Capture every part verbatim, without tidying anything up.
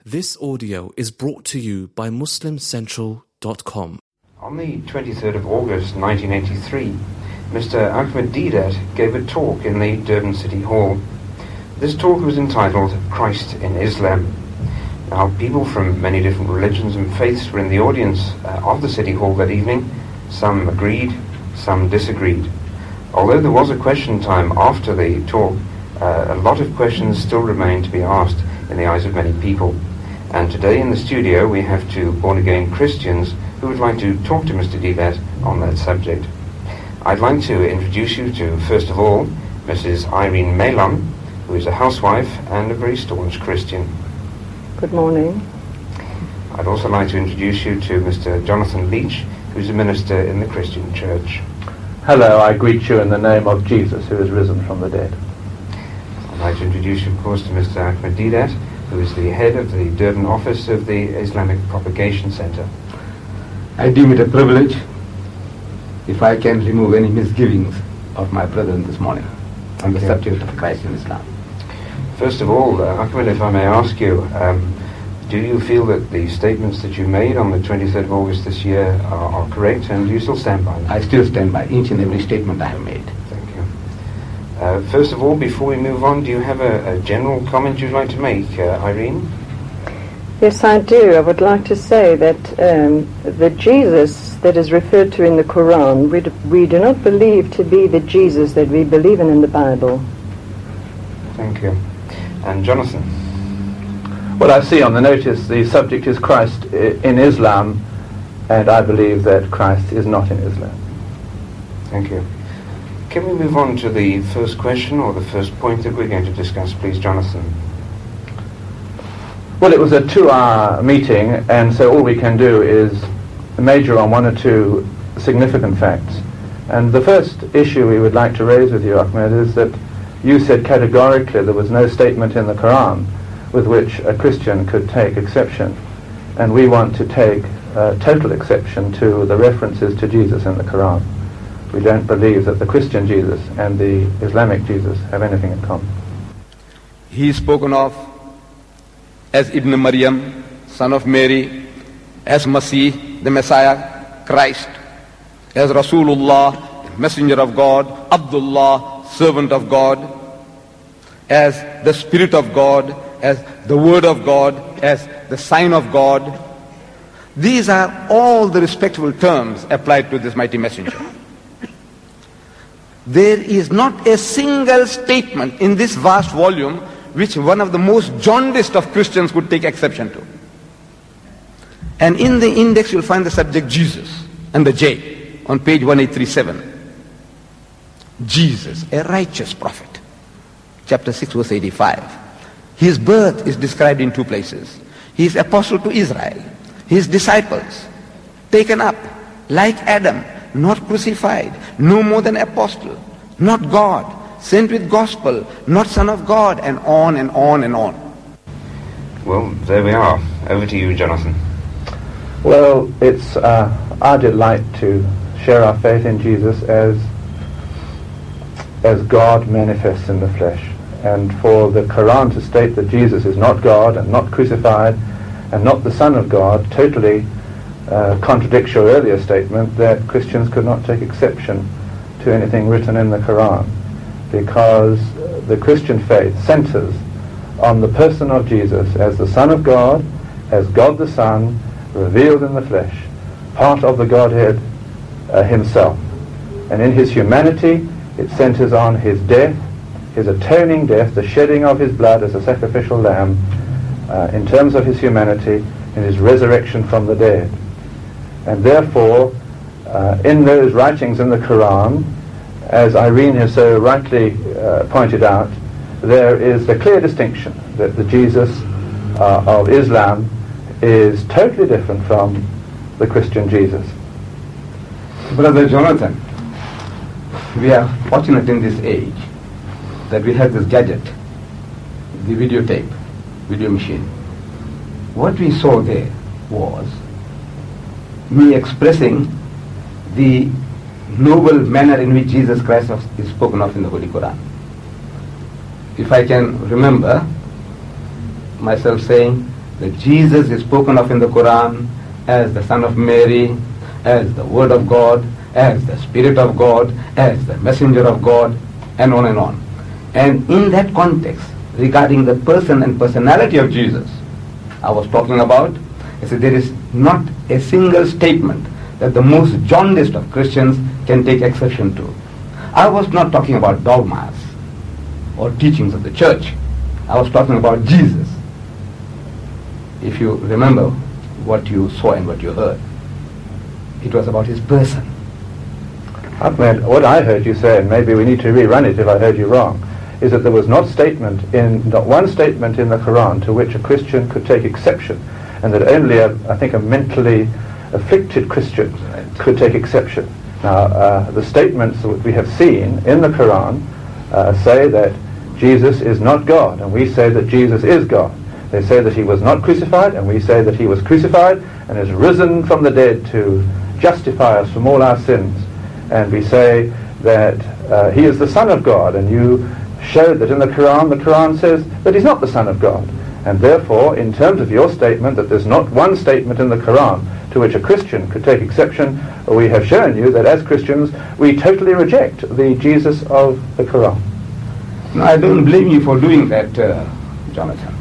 This audio is brought to you by Muslim Central dot com. On the twenty-third of August nineteen eighty-three, Mister Ahmed Deedat gave a talk in the Durban City Hall. This talk was entitled Christ in Islam. Now, people from many different religions and faiths were in the audience uh, of the City Hall that evening. Some agreed, some disagreed. Although there was a question time after the talk, uh, a lot of questions still remained to be asked in the eyes of many people. And today in the studio we have two born-again Christians who would like to talk to Mister Deedat on that subject. I'd like to introduce you to, first of all, Missus Irene Melon, who is a housewife and a very staunch Christian. Good morning. I'd also like to introduce you to Mister Jonathan Leach, who's a minister in the Christian Church. Hello, I greet you in the name of Jesus, who is risen from the dead. I'd like to introduce you, of course, to Mister Ahmed Deedat, who is the head of the Durban office of the Islamic Propagation Center. I deem it a privilege if I can remove any misgivings of my brethren this morning on the Okay. subject of Christ in Islam. First of all, uh, Ahmed, if I may ask you, um, do you feel that the statements that you made on the twenty-third of August this year are, are correct, and do you still stand by them? I still stand by each and every statement I have made. Thank you. Uh, first of all, before we move on, do you have a, a general comment you'd like to make, uh, Irene? Yes, I do. I would like to say that um, the Jesus that is referred to in the Quran, we do, we do not believe to be the Jesus that we believe in in the Bible. Thank you. And Jonathan? Well, I see on the notice the subject is Christ i- in Islam, and I believe that Christ is not in Islam. Thank you. Can we move on to the first question or the first point that we're going to discuss, please, Jonathan? Well, it was a two-hour meeting, and so all we can do is major on one or two significant facts. And the first issue we would like to raise with you, Ahmed, is that you said categorically there was no statement in the Quran with which a Christian could take exception. And we want to take uh, total exception to the references to Jesus in the Quran. We don't believe that the Christian Jesus and the Islamic Jesus have anything in common. He is spoken of as Ibn Maryam, son of Mary, as Masih, the Messiah, Christ, as Rasulullah, messenger of God, Abdullah, servant of God, as the Spirit of God, as the Word of God, as the sign of God. These are all the respectful terms applied to this mighty messenger. There is not a single statement in this vast volume which one of the most jaundiced of Christians would take exception to. And in the index you'll find the subject Jesus and the J on page one eight three seven. Jesus, a righteous prophet. Chapter six verse eighty-five. His birth is described in two places. He is apostle to Israel. His disciples taken up like Adam, not crucified, no more than apostle, not God, sent with gospel, not son of God, and on and on and on. Well, there we are. Over to you, Jonathan. Well, it's uh, our delight to share our faith in Jesus as as God manifests in the flesh. And for the Quran to state that Jesus is not God and not crucified and not the Son of God totally uh, contradicts your earlier statement that Christians could not take exception to anything written in the Quran, because the Christian faith centers on the person of Jesus as the Son of God, as God the Son, revealed in the flesh, part of the Godhead uh, himself. And in his humanity, it centers on his death, his atoning death, the shedding of his blood as a sacrificial lamb, uh, in terms of his humanity, and his resurrection from the dead. And therefore, uh, in those writings in the Quran, as Irene has so rightly uh, pointed out, there is a clear distinction that the Jesus uh, of Islam is totally different from the Christian Jesus. Brother Jonathan, we are fortunate in this age that we have this gadget, the videotape, video machine. What we saw there was me expressing the noble manner in which Jesus Christ is spoken of in the Holy Quran. If I can remember myself saying that Jesus is spoken of in the Quran as the Son of Mary, as the Word of God, as the Spirit of God, as the Messenger of God, and on and on. And in that context, regarding the person and personality of Jesus, I was talking about, I said there is not a single statement that the most jaundiced of Christians can take exception to. I was not talking about dogmas or teachings of the church. I was talking about Jesus. If you remember what you saw and what you heard, it was about his person. Ahmed, what I heard you say, and maybe we need to rerun it if I heard you wrong, is that there was not statement in not one statement in the Quran to which a Christian could take exception, and that only a, I think a mentally afflicted Christian right. could take exception. Now, uh, the statements that we have seen in the Quran uh, say that Jesus is not God, and we say that Jesus is God. They say that he was not crucified, and we say that he was crucified and is risen from the dead to justify us from all our sins. And we say that uh, he is the Son of God, and you showed that in the Quran, the Quran says that he's not the Son of God. And therefore, in terms of your statement that there's not one statement in the Quran to which a Christian could take exception, we have shown you that as Christians we totally reject the Jesus of the Quran. No, I don't blame you for doing that, uh, Jonathan,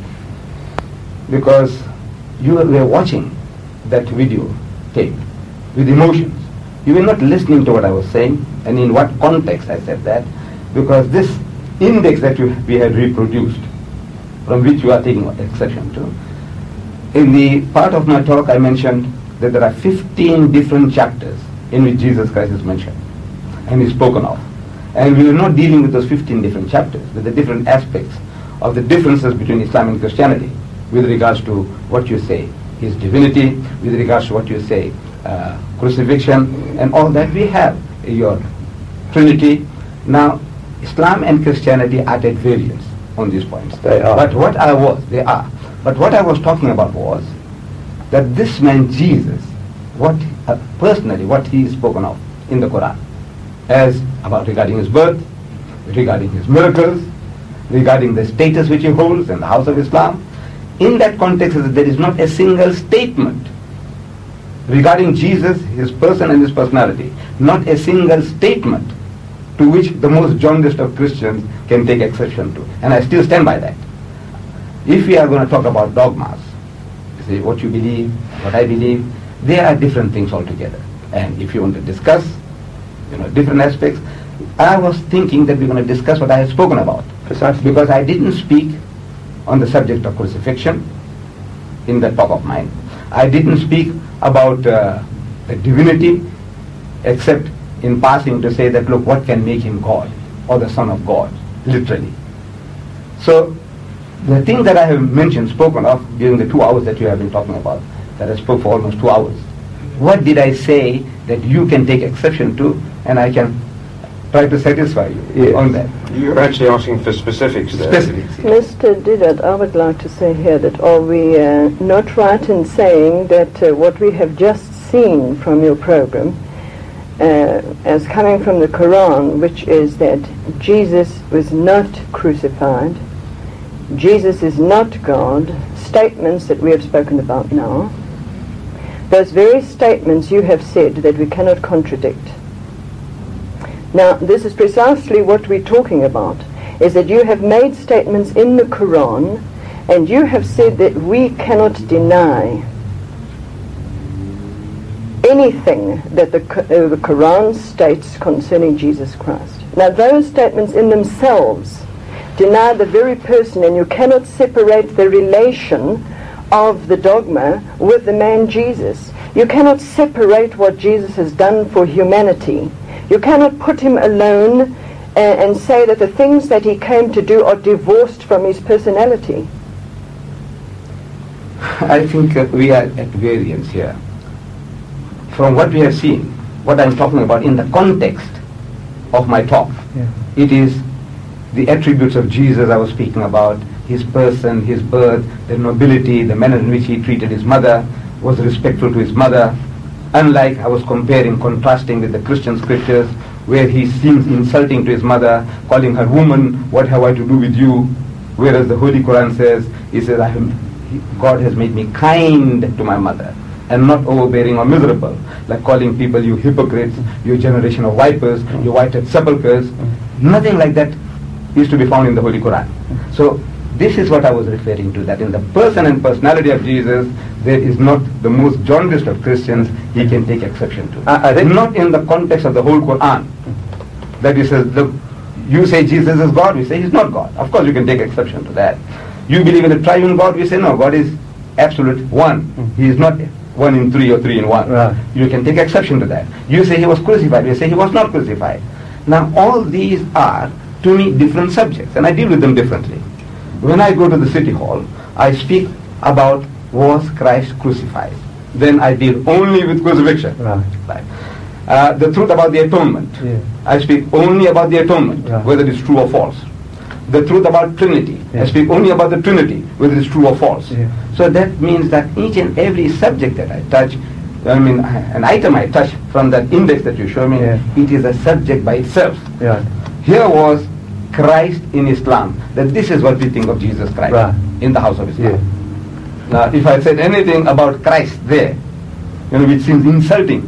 because you were watching that video tape with emotions. You were not listening to what I was saying and in what context I said that, because this index that you, we had reproduced, from which you are taking exception to, in the part of my talk I mentioned that there are fifteen different chapters in which Jesus Christ is mentioned and is spoken of. And we are not dealing with those fifteen different chapters, with the different aspects of the differences between Islam and Christianity with regards to what you say, his divinity, with regards to what you say, uh, crucifixion, and all that. We have your Trinity. Now, Islam and Christianity are at variance on these points. They are. But what I was, they are. But what I was talking about was that this man Jesus, what uh, personally, what he is spoken of in the Quran, as about regarding his birth, regarding his miracles, regarding the status which he holds in the house of Islam, in that context there is not a single statement regarding Jesus, his person and his personality, not a single statement to which the most jaundiced of Christians can take exception to. And I still stand by that. If we are going to talk about dogmas, you see, what you believe, what I believe, they are different things altogether. And if you want to discuss, you know, different aspects, I was thinking that we're going to discuss what I have spoken about. Precisely. Because I didn't speak on the subject of crucifixion in that talk of mine. I didn't speak about uh, the divinity, except in passing to say that, look, what can make him God or the Son of God, literally. So the thing that I have mentioned, spoken of during the two hours that you have been talking about, that I spoke for almost two hours, what did I say that you can take exception to, and I can try to satisfy you yes. on that? You're actually asking for specifics there. Specifics. Yes. Mister Didat, I would like to say here that are we uh, not right in saying that uh, what we have just seen from your program uh, as coming from the Quran, which is that Jesus was not crucified, Jesus is not God, statements that we have spoken about now, those very statements you have said that we cannot contradict. Now, this is precisely what we're talking about, is that you have made statements in the Quran, and you have said that we cannot deny anything that the, uh, the Quran states concerning Jesus Christ. Now, those statements in themselves deny the very person, and you cannot separate the relation of the dogma with the man Jesus. You cannot separate what Jesus has done for humanity. You cannot put him alone uh, and say that the things that he came to do are divorced from his personality. I think uh, we are at variance here. From what we have seen, what I'm talking about in the context of my talk, yeah. It is the attributes of Jesus I was speaking about, his person, his birth, the nobility, the manner in which he treated his mother, was respectful to his mother. Unlike, I was comparing, contrasting with the Christian scriptures, where he seems insulting to his mother, calling her woman, what have I to do with you? Whereas the Holy Quran says, he says, I am, God has made me kind to my mother and not overbearing or miserable, like calling people you hypocrites, you generation of vipers, you whited sepulchres. Nothing like that is to be found in the Holy Quran. So this is what I was referring to, that in the person and personality of Jesus, there is not the most jaundiced of Christians he can take exception to. I, I think not in the context of the whole Quran. That he says, look, you say Jesus is God, we say he's not God. Of course you can take exception to that. You believe in a triune God, we say no, God is absolute one. He is not one in three or three in one. Right. You can take exception to that. You say he was crucified, we say he was not crucified. Now all these are, to me, different subjects, and I deal with them differently. When I go to the city hall, I speak about was Christ crucified. Then I deal only with crucifixion. Right. Right. Uh, the truth about the atonement. Yeah. I speak only about the atonement, Right. whether it's true or false. The truth about Trinity. Yeah. I speak only about the Trinity, whether it's true or false. Yeah. So that means that each and every subject that I touch, I mean, an item I touch from that index that you show me, Yeah. it is a subject by itself. Yeah. Here was Christ in Islam, that this is what we think of Jesus Christ Right. in the house of Islam. Yeah. Now, if I said anything about Christ there, you know, which seems insulting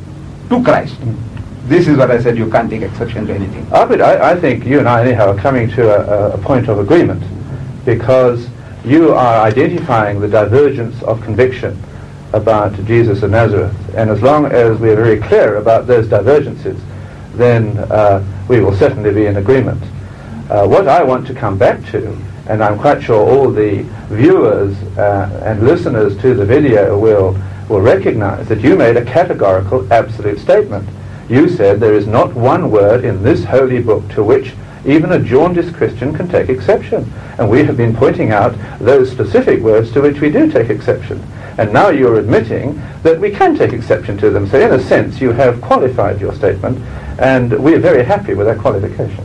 to Christ, this is what I said, you can't take exception to anything. Arvid, I, I think you and I anyhow are coming to a, a point of agreement, because you are identifying the divergence of conviction about Jesus of Nazareth, and as long as we are very clear about those divergences, then uh, we will certainly be in agreement. Uh, what I want to come back to, and I'm quite sure all the viewers uh, and listeners to the video will will recognize that you made a categorical, absolute statement. You said there is not one word in this holy book to which even a jaundiced Christian can take exception. And we have been pointing out those specific words to which we do take exception. And now you're admitting that we can take exception to them. So in a sense, you have qualified your statement, and we're very happy with that qualification.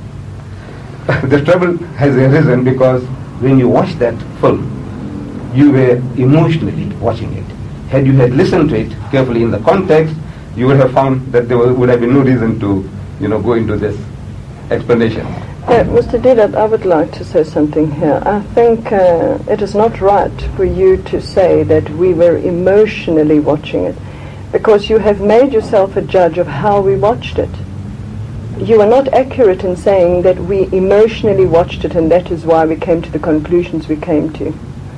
The trouble has arisen because when you watch that film, you were emotionally watching it. Had you had listened to it carefully in the context, you would have found that there would have been no reason to, you know, go into this explanation. Uh, Mister Deedat, I would like to say something here. I think uh, it is not right for you to say that we were emotionally watching it, because you have made yourself a judge of how we watched it. You are not accurate in saying that we emotionally watched it and that is why we came to the conclusions we came to.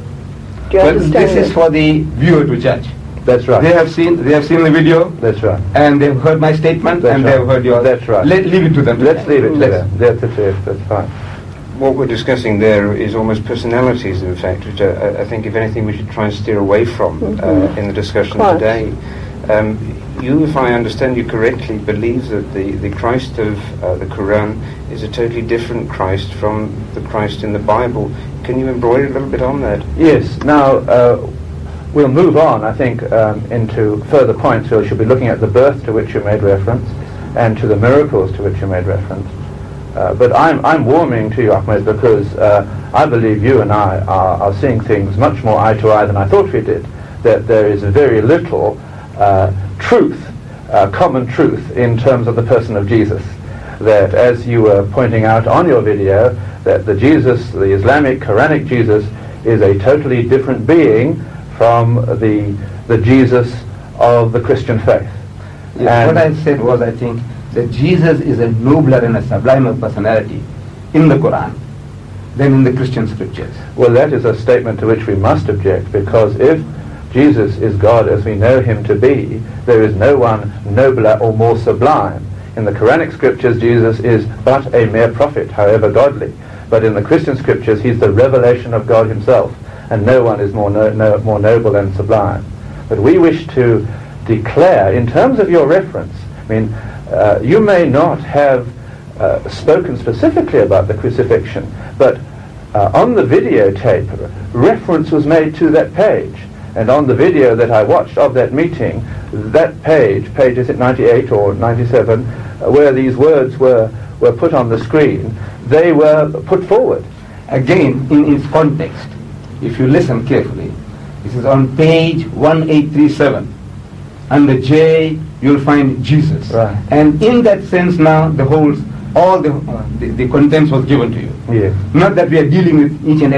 Do you Well, understand this that? is for the viewer to judge. That's right. They have seen they have seen the video, That's right. and they've heard my statement, That's and right. they've heard yours. That's right. Let, leave it to them. Let's leave it to Let's- them. That's it, yes, that's fine. What we're discussing there is almost personalities, in fact, which I, I think, if anything, we should try and steer away from Mhm. uh, in the discussion Quite. today. Um, you, if I understand you correctly, believe that the, the Christ of uh, the Quran is a totally different Christ from the Christ in the Bible. Can you embroider a little bit on that? Yes. Now, uh, we'll move on, I think, um, into further points. We should be looking at the birth to which you made reference and to the miracles to which you made reference. Uh, but I'm, I'm warming to you, Ahmed, because uh, I believe you and I are, are seeing things much more eye to eye than I thought we did, that there is very little uh, truth, uh, common truth, in terms of the person of Jesus. That, as you were pointing out on your video, that the Jesus, the Islamic, Quranic Jesus, is a totally different being from the the Jesus of the Christian faith. Yes, And- what I said was, I think, that Jesus is a nobler and a sublimer personality in the Quran than in the Christian scriptures. Well, that is a statement to which we must object, because if Jesus is God as we know him to be, there is no one nobler or more sublime. In the Quranic scriptures, Jesus is but a mere prophet, however godly. But in the Christian scriptures, he's the revelation of God himself, and no one is more, no, no, more noble and sublime. But we wish to declare, in terms of your reference, I mean, uh, you may not have uh, spoken specifically about the crucifixion, but uh, on the videotape, reference was made to that page. And on the video that I watched of that meeting, that page, page is it ninety-eight or ninety-seven, uh, where these words were, were put on the screen, they were put forward. Again, in its context, if you listen carefully, this is on page eighteen thirty-seven. Under J, you'll find Jesus. Right. And in that sense now, the whole, all the, uh, the, the contents was given to you. Yes. Not that we are dealing with each and every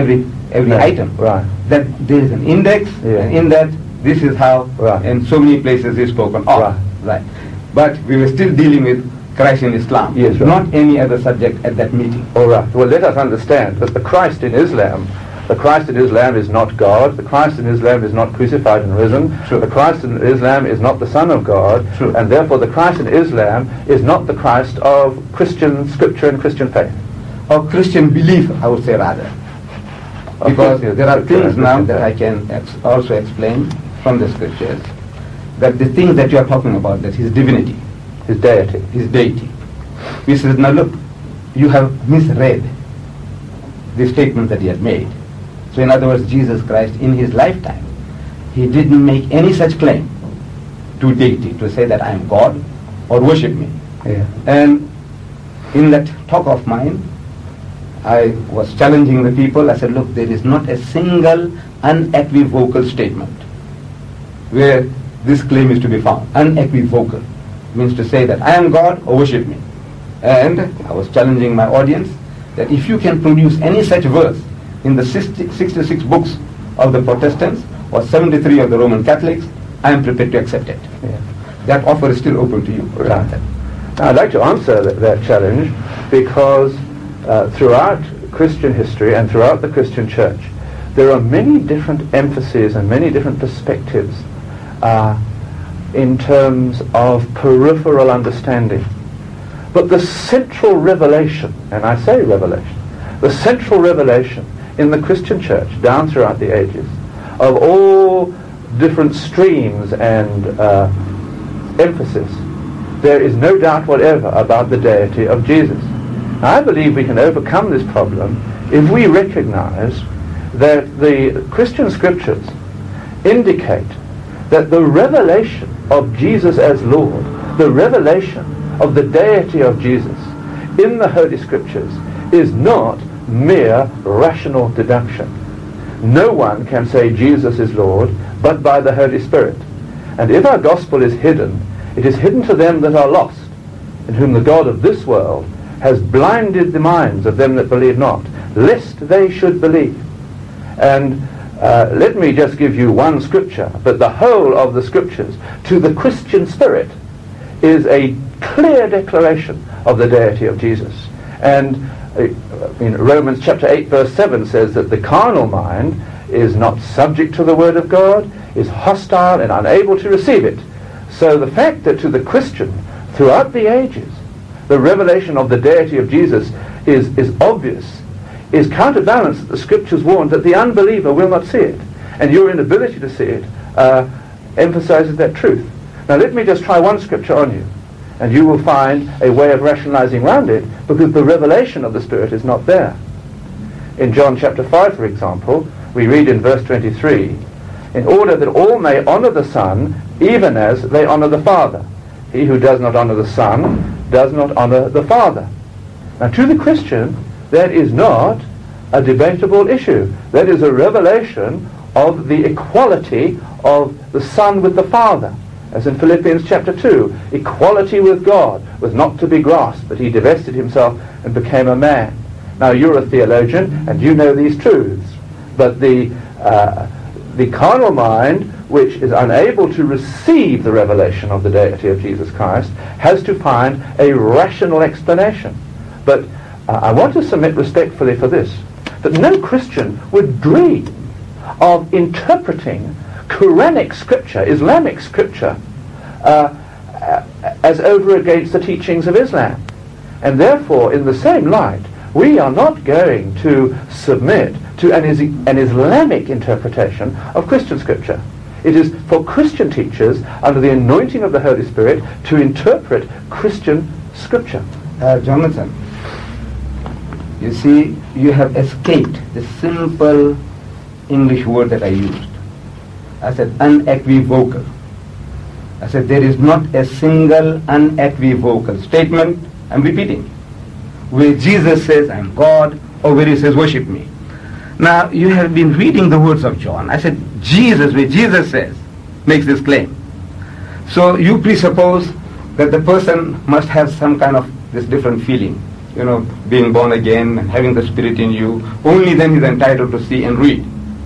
every No. item. Right. That there is an index, Yeah. and in that, this is how, Right. in so many places is spoken of. Right. Right. But we were still dealing with Christ in Islam, Yes, right. not any other subject at that meeting. All right. Well, let us understand that the Christ in Islam, the Christ in Islam is not God. The Christ in Islam is not crucified and risen. True. The Christ in Islam is not the Son of God. True. And therefore the Christ in Islam is not the Christ of Christian scripture and Christian faith. Or Christian belief, I would say rather. Of Because course, yes, there are Scripture things and now Christian that I faith. can ex- also explain from the scriptures, that the things that you are talking about, that his divinity, His deity. his deity. He says, now look, you have misread the statement that he had made. So in other words, Jesus Christ in his lifetime, he didn't make any such claim to deity, to say that I am God or worship me. Yeah. And in that talk of mine, I was challenging the people. I said, look, there is not a single unequivocal statement where this claim is to be found. Unequivocal means to say that I am God or worship me. And I was challenging my audience that if you can produce any such verse in the sixty, sixty-six books of the Protestants or seventy-three of the Roman Catholics, I am prepared to accept it. Yeah. That offer is still open to you. Right. Now, I'd like to answer that, that challenge because uh, throughout Christian history and throughout the Christian church, there are many different emphases and many different perspectives uh, in terms of peripheral understanding. But the central revelation, and I say revelation, the central revelation in the Christian church down throughout the ages of all different streams and uh, emphasis, there is no doubt whatever about the deity of Jesus. Now, I believe we can overcome this problem if we recognize that the Christian scriptures indicate that the revelation of Jesus as Lord, the revelation of the deity of Jesus in the Holy Scriptures is not mere rational deduction. No one can say Jesus is Lord but by the Holy Spirit. And if our gospel is hidden, it is hidden to them that are lost, in whom the God of this world has blinded the minds of them that believe not, lest they should believe. And uh, let me just give you one scripture, but the whole of the scriptures to the Christian spirit is a clear declaration of the deity of Jesus. And uh, in Romans chapter eight verse seven says that the carnal mind is not subject to the word of God, is hostile and unable to receive it. So the fact that to the Christian throughout the ages the revelation of the deity of Jesus is, is obvious, is counterbalanced that the scriptures warn that the unbeliever will not see it. And your inability to see it uh, emphasizes that truth. Now let me just try one scripture on you, and you will find a way of rationalizing around it, because the revelation of the Spirit is not there. In John chapter five, for example, we read in verse twenty-three, in order that all may honor the Son, even as they honor the Father. He who does not honor the Son does not honor the Father. Now to the Christian, that is not a debatable issue. That is a revelation of the equality of the Son with the Father. As in Philippians chapter two, equality with God was not to be grasped, but he divested himself and became a man. Now you're a theologian and you know these truths, but the uh, the carnal mind, which is unable to receive the revelation of the deity of Jesus Christ, has to find a rational explanation. But uh, I want to submit respectfully for this, that no Christian would dream of interpreting Quranic scripture, Islamic scripture, uh, as over against the teachings of Islam. And therefore, in the same light, we are not going to submit to an, is- an Islamic interpretation of Christian scripture. It is for Christian teachers, under the anointing of the Holy Spirit, to interpret Christian scripture. Uh, Jonathan, you see, you have escaped the simple English word that I used. I said unequivocal. I said there is not a single unequivocal statement, I'm repeating, where Jesus says, I'm God, or where he says, worship me. Now, you have been reading the words of John. I said, Jesus, where Jesus says, makes this claim. So you presuppose that the person must have some kind of this different feeling you know, being born again and having the Spirit in you, only then he's entitled to see and read.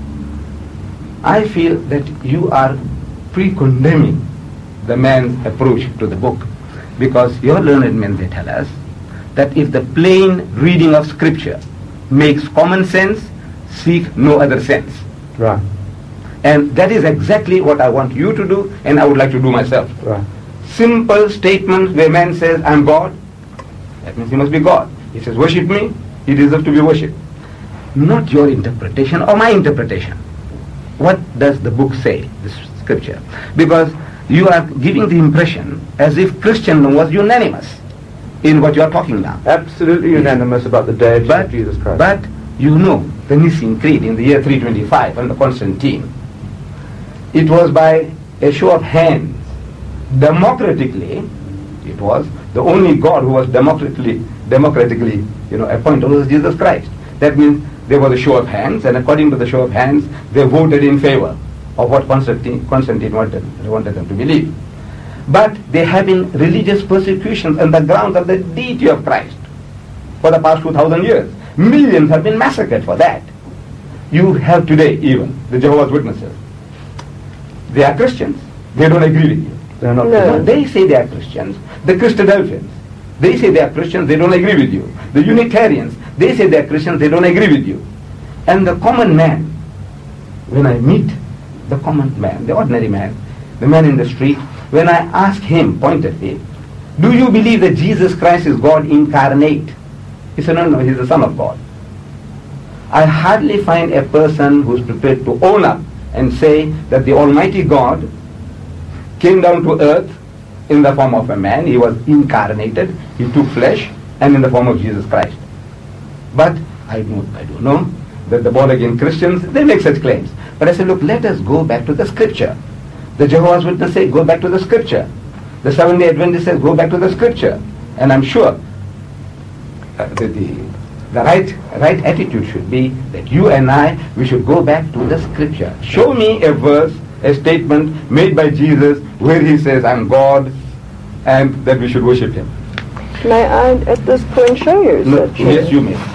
I feel that you are pre-condemning the man's approach to the book, because your learned men, they tell us that if the plain reading of Scripture makes common sense, seek no other sense. Right. And that is exactly what I want you to do, and I would like to do myself. Right. Simple statements where man says, I'm God, that means he must be God. He says, worship me, he deserves to be worshipped. Not your interpretation or my interpretation. What does the book say, this Scripture? Because you are giving the impression as if Christendom was unanimous in what you are talking now. Absolutely unanimous about the deity But, of Jesus Christ. but you know, the Nicene Creed in the year three twenty-five under Constantine, it was by a show of hands, democratically, it was the only God who was democratically, democratically, you know, appointed was Jesus Christ. That means there was a show of hands, and according to the show of hands, they voted in favor of what Constantine, Constantine wanted, wanted them to believe. But there have been religious persecutions on the grounds of the deity of Christ for the past two thousand years. Millions have been massacred for that. You have today even the Jehovah's Witnesses. They are Christians. They don't agree with you. They're not No. No, they say they are Christians. The Christadelphians, they say they are Christians, they don't agree with you. The Unitarians, they say they are Christians, they don't agree with you. And the common man, when I meet the common man, the ordinary man, the man in the street, when I ask him pointedly, do you believe that Jesus Christ is God incarnate? He said, no, no, he's the Son of God. I hardly find a person who's prepared to own up and say that the Almighty God came down to earth in the form of a man. He was incarnated, he took flesh, and in the form of Jesus Christ. But I don't, I don't know that the born-again Christians, they make such claims. But I say, look, let us go back to the Scripture. The Jehovah's Witnesses say, go back to the Scripture. The Seventh-day Adventist says, go back to the Scripture. And I'm sure uh, the, the, the right, right attitude should be that you and I, we should go back to the Scripture. Show me a verse, a statement made by Jesus where he says, I'm God, and that we should worship him. May I at this point show you No, such? yes, you may.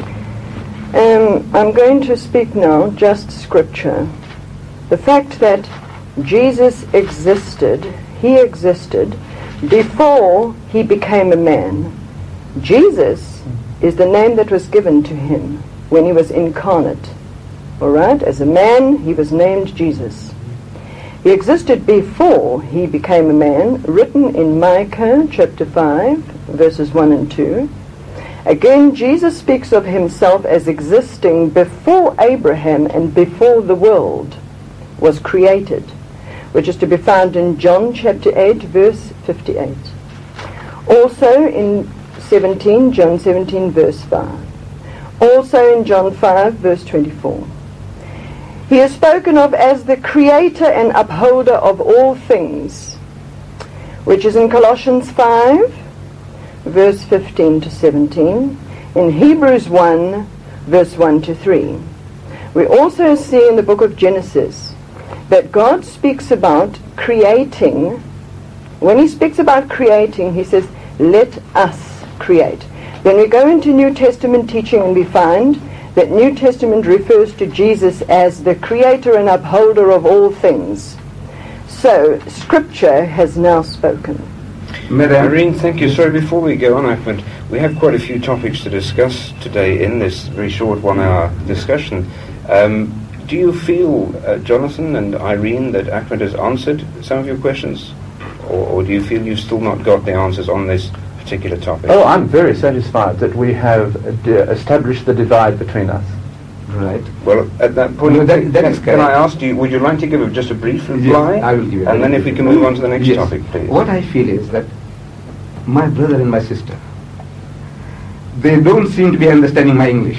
Um, I'm going to speak now just Scripture. The fact that Jesus existed, he existed before he became a man. Jesus is the name that was given to him when he was incarnate. All right? As a man, he was named Jesus. He existed before he became a man, written in Micah chapter five, verses one and two. Again, Jesus speaks of himself as existing before Abraham and before the world was created, which is to be found in John chapter eight, verse fifty-eight. Also in seventeen, John seventeen, verse five. Also in John five, verse twenty-four. He is spoken of as the creator and upholder of all things, which is in Colossians five, verse fifteen to seventeen, in Hebrews one, verse one to three. We also see in the book of Genesis that God speaks about creating. When he speaks about creating, he says, let us create. Then we go into New Testament teaching and we find that New Testament refers to Jesus as the creator and upholder of all things. So, Scripture has now spoken. Madam, Irene, thank you. Sorry, before we go on, Ahmed, we have quite a few topics to discuss today in this very short one-hour discussion. Um, do you feel, uh, Jonathan and Irene, that Ahmed has answered some of your questions? Or, or do you feel you've still not got the answers on this particular topic? Oh, I'm very satisfied that we have uh, d- established the divide between us. right. Well, at that point, No, that- that is can I correct. ask you, would you like to give a, just a brief reply? Yes, I will give you. And then if we can move on to the next Yes. topic, please. What I feel is that my brother and my sister, they don't seem to be understanding my English.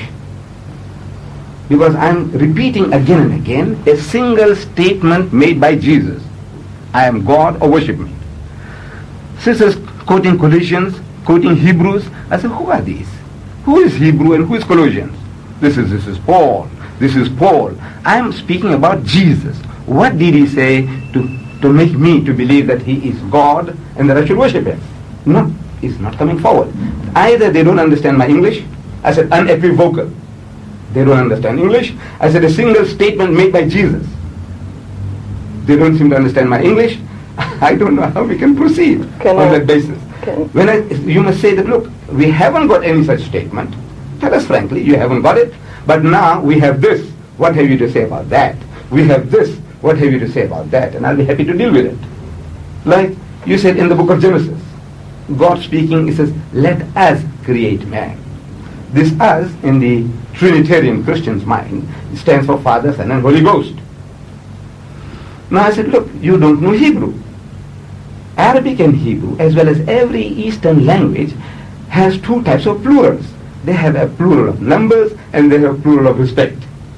Because I'm repeating again and again a single statement made by Jesus. I am God, or worship me. Sisters quoting Colossians, quoting Hebrews. I said, who are these? Who is Hebrew and who is Colossians? This is this is Paul. This is Paul. I am speaking about Jesus. What did he say to, to make me to believe that he is God and that I should worship him? No. is not coming forward. Either they don't understand my English. I said unequivocal. They don't understand English. I said a single statement made by Jesus. They don't seem to understand my English. I don't know how we can proceed can on I, that basis. Can When I, you must say that, look, we haven't got any such statement. Tell us frankly, you haven't got it. But now we have this. What have you to say about that? We have this. What have you to say about that? And I'll be happy to deal with it. Like you said in the book of Genesis, God speaking, He says, let us create man. This us in the Trinitarian Christian's mind stands for Father, Son and Holy Ghost. Now I said, look, you don't know Hebrew. Arabic and Hebrew, as well as every Eastern language, has two types of plurals. They have a plural of numbers and they have a plural of respect.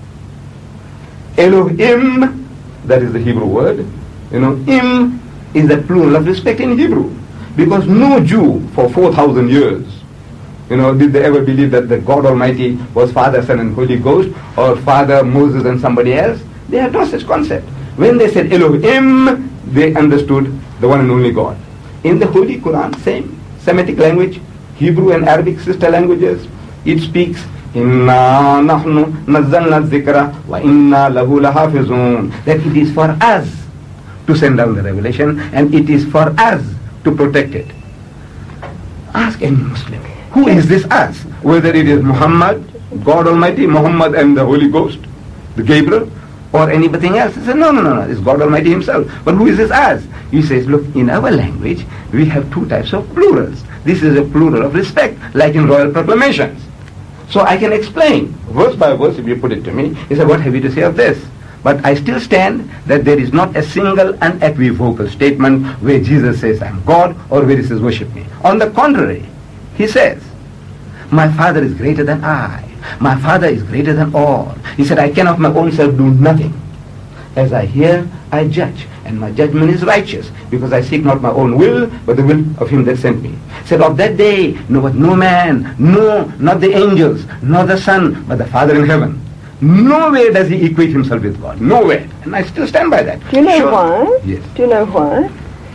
Elohim, that is the Hebrew word, you know, im is the plural of respect in Hebrew. Because no Jew for four thousand years, you know, did they ever believe that the God Almighty was Father, Son and Holy Ghost, or Father, Moses and somebody else? They had no such concept. When they said Elohim, they understood the one and only God. In the Holy Quran, same Semitic language, Hebrew and Arabic sister languages, it speaks Inna nahnu nazzalna dhikra wa inna lahu lahafizun, that it is for us to send down the revelation and it is for us to protect it. Ask any Muslim, who is this us? Whether it is Muhammad, God Almighty, Muhammad and the Holy Ghost, the Gabriel, or anything else. He said, no, no, no, no, it's God Almighty Himself. But who is this us? He says, look, in our language, we have two types of plurals. This is a plural of respect, like in royal proclamations. So I can explain, verse by verse, if you put it to me. He said, what have you to say of this? But I still stand that there is not a single unequivocal statement where Jesus says, I'm God, or where He says, worship me. On the contrary, He says, my Father is greater than I. My Father is greater than all. He said, I can of my own self do nothing. As I hear, I judge, and my judgment is righteous, because I seek not my own will, but the will of Him that sent me. He said, of that day, no, but no man, no, not the angels, nor the Son, but the Father in heaven. Nowhere does He equate Himself with God. Nowhere. And I still stand by that. Do you know Sure. why? Yes. Do you know why?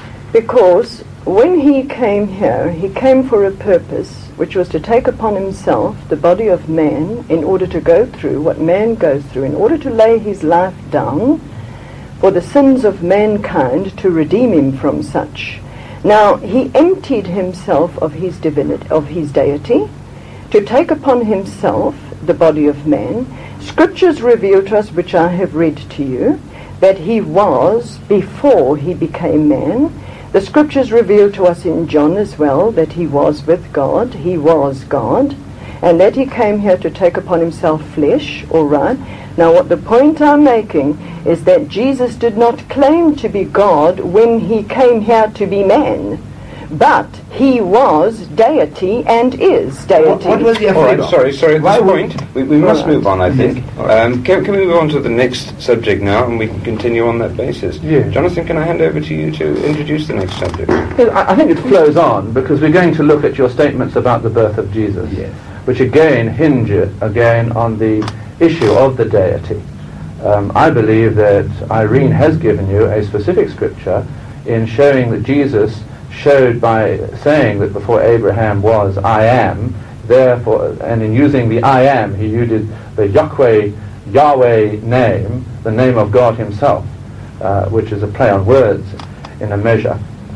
Because when He came here, He came for a purpose, which was to take upon Himself the body of man in order to go through what man goes through, in order to lay His life down for the sins of mankind, to redeem him from such. Now, He emptied Himself of His divinity, of His deity, to take upon Himself the body of man. Scriptures reveal to us, which I have read to you, that He was before He became man. The Scriptures reveal to us in John as well that He was with God, He was God, and that He came here to take upon Himself flesh, all right. Now what the point I'm making is that Jesus did not claim to be God when He came here to be man, but He was deity and is deity. What, what was He All afraid right, of? sorry, sorry, at Why this would- point, we, we must Right. move on, I think. Yes. All right. Um, can, can we move on to the next subject now, and we can continue on that basis? Yes. Jonathan, can I hand over to you to introduce the next subject? I I think it flows on because we're going to look at your statements about the birth of Jesus, Yes. which again hinge again on the issue of the deity. Um, I believe that Irene has given you a specific scripture in showing that Jesus showed by saying that before Abraham was, I am, therefore, and in using the I am, he used the Yahweh, Yahweh name, the name of God Himself, uh, which is a play on words in a measure.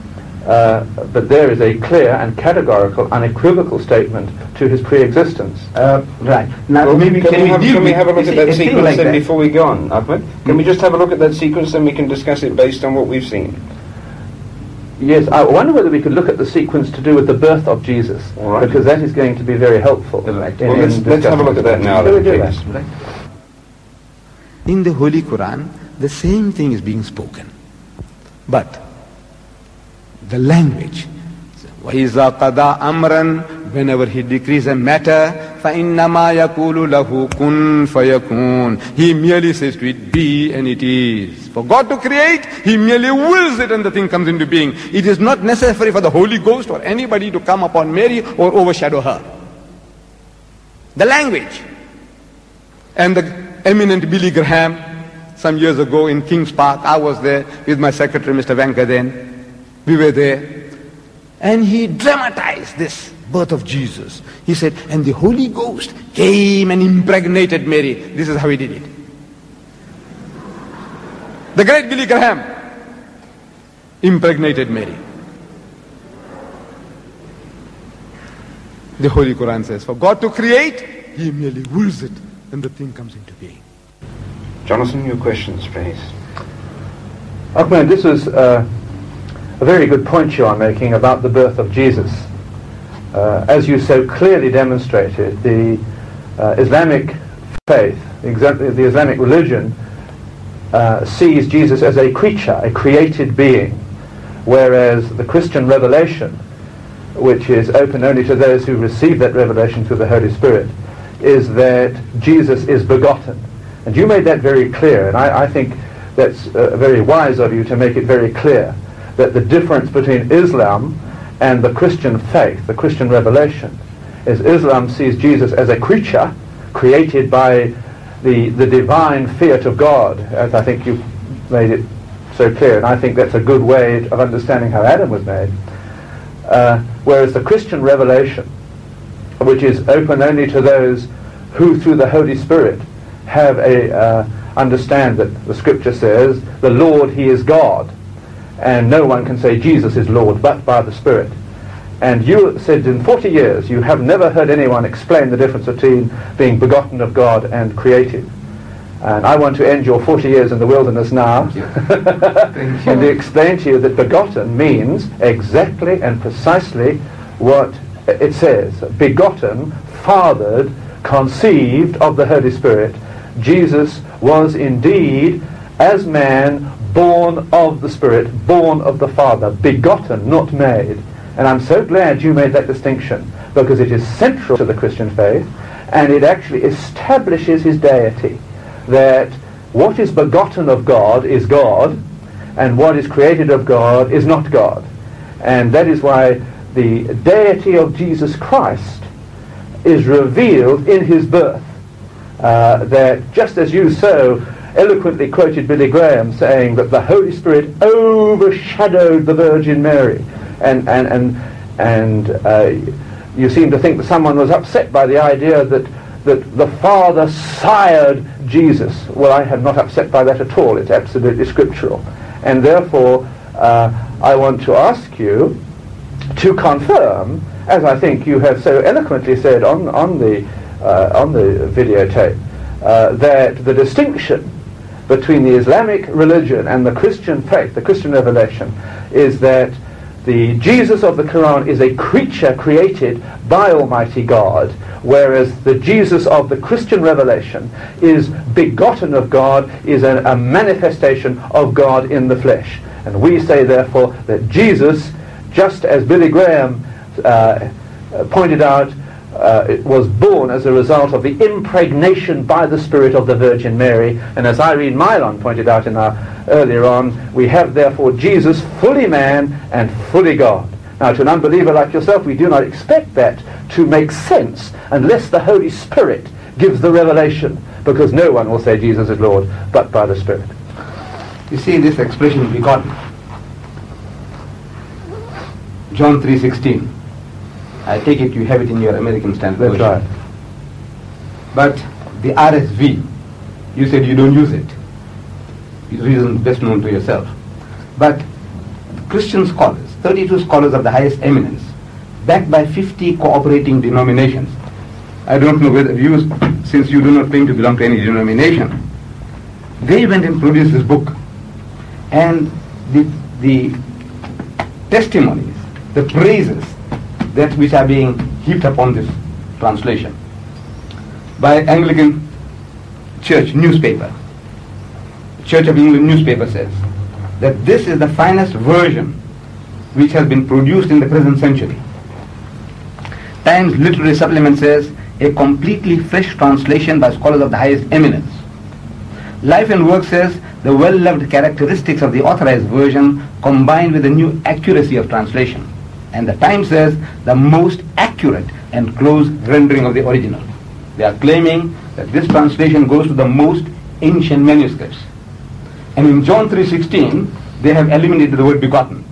Uh, but there is a clear and categorical, unequivocal statement to His pre-existence. Uh, right. Now, Well, maybe can, can, we have, deal can we with- have a look you at see, that a thing sequence like then that. before we go on, Ahmed? Can we just have a look at that sequence and we can discuss it based on what we've seen? Yes, I wonder whether we could look at the sequence to do with the birth of Jesus, All right. because that is going to be very helpful. Right. in- Well, let's, in let's have a look at that now, Shall we then, do please. that? In the Holy Quran, the same thing is being spoken. But the language, وَإِذَا قَضَى أَمْرًا, whenever He decrees a matter, فَإِنَّمَا يَقُولُ لَهُ كُن فَيَكُونُ. He merely says to it, be, and it is. For God to create, He merely wills it and the thing comes into being. It is not necessary for the Holy Ghost or anybody to come upon Mary or overshadow her. The language. And the eminent Billy Graham, some years ago in King's Park, I was there with my secretary, Mister Vanka then. We were there. And he dramatized this birth of Jesus. He said, and the Holy Ghost came and impregnated Mary. This is how he did it. The great Billy Graham impregnated Mary. The Holy Quran says, for God to create, he merely wills it, and the thing comes into being. Jonathan, your questions, please. Ahmed, this is uh, a very good point you are making about the birth of Jesus. Uh, as you so clearly demonstrated, the uh, Islamic faith, the, the Islamic religion, uh, sees Jesus as a creature, a created being, whereas the Christian revelation, which is open only to those who receive that revelation through the Holy Spirit, is that Jesus is begotten. And you made that very clear, and I, I think that's uh, very wise of you to make it very clear that the difference between Islam and the Christian faith, the Christian revelation, is Islam sees Jesus as a creature created by the, the divine fiat of God, as I think you made it so clear, and I think that's a good way of understanding how Adam was made. Uh, whereas the Christian revelation, which is open only to those who through the Holy Spirit have a uh, understand that the scripture says the Lord, he is God, and no one can say Jesus is Lord but by the Spirit. And you said in forty years you have never heard anyone explain the difference between being begotten of God and created. And I want to end your forty years in the wilderness now and to explain to you that begotten means exactly and precisely what it says. Begotten, fathered, conceived of the Holy Spirit. Jesus was indeed, as man, born of the Spirit, born of the Father, begotten, not made. And I'm so glad you made that distinction, because it is central to the Christian faith, and it actually establishes his deity. That what is begotten of God is God, and what is created of God is not God. And that is why the deity of Jesus Christ is revealed in his birth. Uh, that just as you so eloquently quoted Billy Graham saying that the Holy Spirit overshadowed the Virgin Mary, and and and, and uh, you seem to think that someone was upset by the idea that that the Father sired Jesus. Well, I am not upset by that at all. It's absolutely scriptural. And therefore, uh, I want to ask you to confirm, as I think you have so eloquently said on, on, the, uh, on the videotape, uh, that the distinction between the Islamic religion and the Christian faith, the Christian revelation, is that the Jesus of the Quran is a creature created by Almighty God, whereas the Jesus of the Christian revelation is begotten of God, is a, a manifestation of God in the flesh. And we say, therefore, that Jesus, just as Billy Graham uh, pointed out, uh, it was born as a result of the impregnation by the Spirit of the Virgin Mary. And as Irene Mylon pointed out in our earlier on, we have therefore Jesus fully man and fully God. Now, to an unbeliever like yourself, we do not expect that to make sense unless the Holy Spirit gives the revelation, because no one will say Jesus is Lord but by the Spirit. You see this expression begotten, John three sixteen. I take it you have it in your American Standard Version. That's right. But the R S V, you said you don't use it. Reason best known to yourself. But Christian scholars, thirty-two scholars of the highest eminence, backed by fifty cooperating denominations. I don't know whether you, since you do not claim to belong to any denomination, they went and produced this book. And the, the testimonies, the praises that which are being heaped upon this translation by Anglican Church newspaper. Church of England newspaper says that this is the finest version which has been produced in the present century. Times Literary Supplement says a completely fresh translation by scholars of the highest eminence. Life and Work says the well-loved characteristics of the authorized version combined with the new accuracy of translation. And the Times says the most accurate and close rendering of the original. They are claiming that this translation goes to the most ancient manuscripts. And in John three sixteen, they have eliminated the word begotten.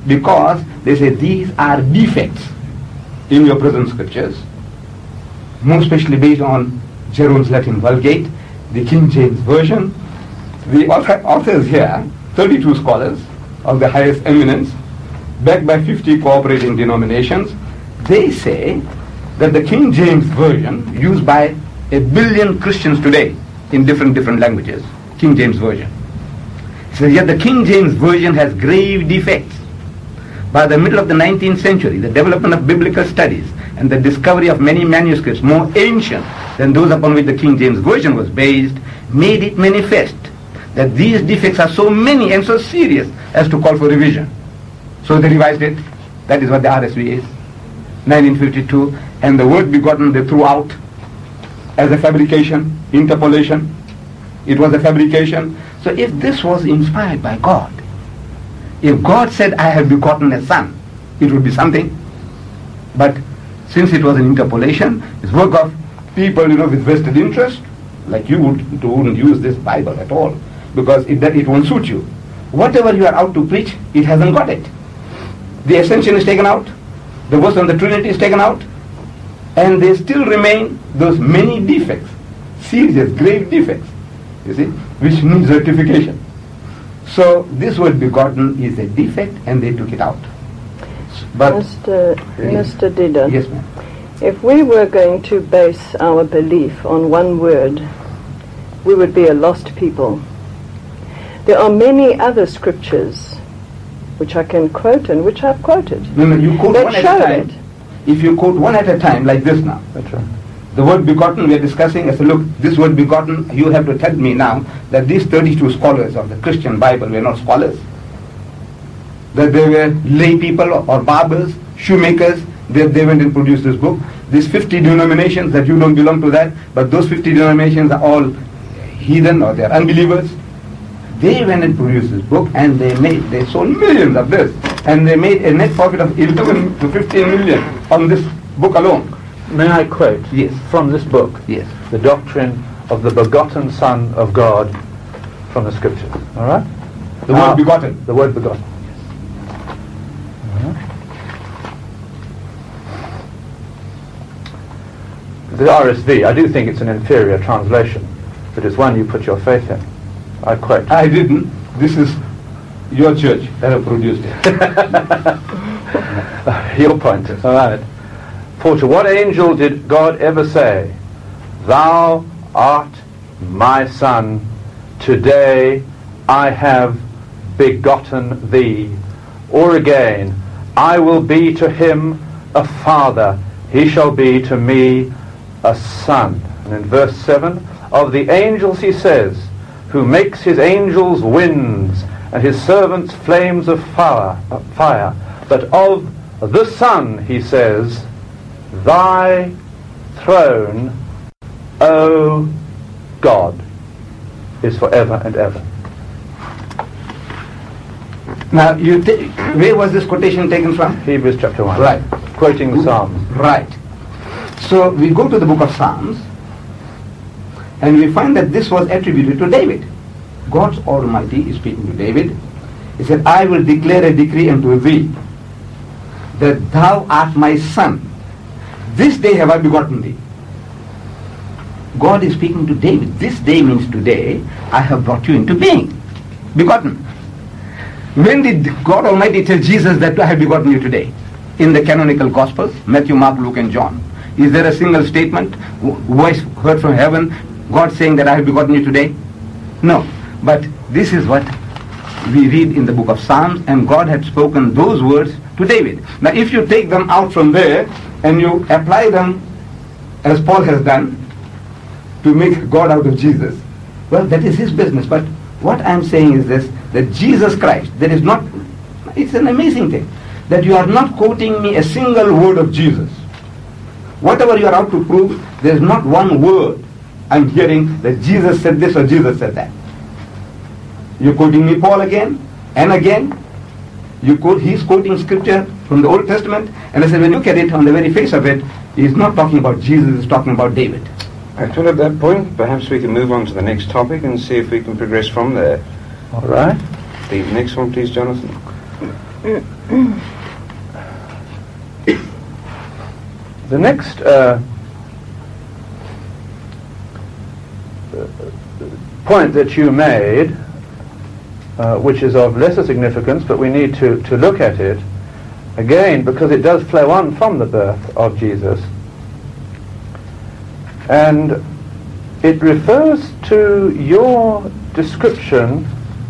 because they say these are defects in your present scriptures, more especially based on Jerome's Latin Vulgate, the King James Version. The author, authors here, thirty-two scholars of the highest eminence, backed by fifty cooperating denominations, they say that the King James Version, used by a billion Christians today in different different languages, King James Version. So yet the King James Version has grave defects. By the middle of the nineteenth century, the development of biblical studies and the discovery of many manuscripts more ancient than those upon which the King James Version was based made it manifest that these defects are so many and so serious as to call for revision. So they revised it. That is what the R S V is. nineteen fifty-two. And the word begotten they threw out as a fabrication, interpolation. It was a fabrication. So if this was inspired by God, if God said, I have begotten a son, it would be something. But since it was an interpolation, it's work of people, you know, with vested interest, like you would, who wouldn't use this Bible at all, because it, that it won't suit you. Whatever you are out to preach, it hasn't got it. The ascension is taken out, the verse on the Trinity is taken out, and there still remain those many defects, serious, grave defects, you see, which needs rectification. So this word begotten is a defect, and they took it out. But Mister Mister Dida, yes, ma'am. If we were going to base our belief on one word, we would be a lost people. There are many other scriptures which I can quote and which I've quoted. No, no, you quote that one at show a time. it. If you quote one at a time, like this now. That's right. The word begotten we are discussing, I said, look, this word begotten, you have to tell me now that these thirty-two scholars of the Christian Bible were not scholars. That they were lay people or barbers, shoemakers, they, they went and produced this book. These fifty denominations, that you don't belong to that, but those fifty denominations are all heathen or they are unbelievers. They went and produced this book, and they made, they sold millions of this, and they made a net profit of eleven to fifteen million on this book alone. May I quote Yes. from this book, Yes. the doctrine of the begotten Son of God from the Scriptures? All right? The Now, word begotten. The word begotten. All right. The R S V, I do think it's an inferior translation, but it's one you put your faith in. I quote. I didn't. This is your church that have produced it. Your point. All right. For to what angel did God ever say, Thou art my son, today I have begotten thee? Or again, I will be to him a father, he shall be to me a son. And in verse seven, of the angels he says, who makes his angels winds and his servants flames of fire, fire. But of the Son he says, Thy throne, O God, is forever and ever. Now, you ta- where was this quotation taken from? Hebrews chapter one. Right. Quoting the Psalms. Right. So we go to the book of Psalms, and we find that this was attributed to David. God Almighty is speaking to David. He said, I will declare a decree unto thee, that thou art my son. This day have I begotten thee. God is speaking to David. This day means today, I have brought you into being. Begotten. When did God Almighty tell Jesus that I have begotten you today? In the canonical Gospels, Matthew, Mark, Luke, and John. Is there a single statement, voice heard from heaven, God saying that I have begotten you today? No. But this is what we read in the book of Psalms, and God had spoken those words to David. Now if you take them out from there and you apply them as Paul has done to make God out of Jesus, well, that is his business. But what I'm saying is this, that Jesus Christ, there is not, it's an amazing thing, that you are not quoting me a single word of Jesus. Whatever you are out to prove, there is not one word I'm hearing that Jesus said this or Jesus said that. You're quoting me Paul again and again. You quote, he's quoting scripture from the Old Testament, and I said, when you look at it on the very face of it, he's not talking about Jesus, he's talking about David. Actually, at that point, perhaps we can move on to the next topic and see if we can progress from there. All right. The next one, please, Jonathan. the next uh, point that you made, uh, which is of lesser significance, but we need to, to look at it, again, because it does flow on from the birth of Jesus. And it refers to your description